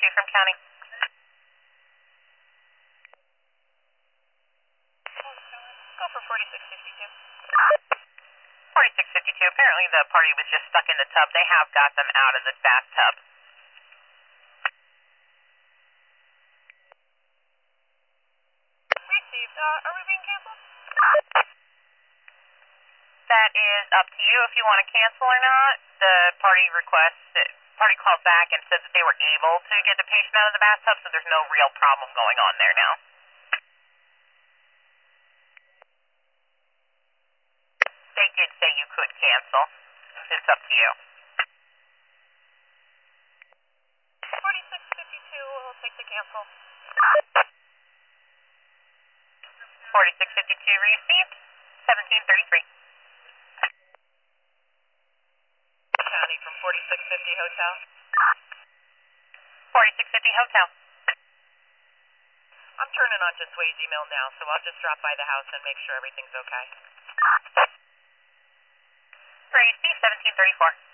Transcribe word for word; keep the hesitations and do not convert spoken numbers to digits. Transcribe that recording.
fifty-two from county. Go for forty-six fifty-two. forty-six fifty-two, apparently the party was just stuck in the tub. They have got them out of the bathtub. Received. Uh, are we being canceled? That is up to you if you want to cancel or not. The party request, the party called back and said that they were able to get the patient out of the bathtub, so there's no real problem going on there now. They did say you could cancel. It's up to you. forty-six fifty-two, we'll take the cancel. forty-six fifty-two received. seventeen thirty-three. County from forty-six fifty Hotel. forty-six fifty Hotel. I'm turning on to Sway's email now, so I'll just drop by the house and make sure everything's okay. Receive seventeen thirty-four.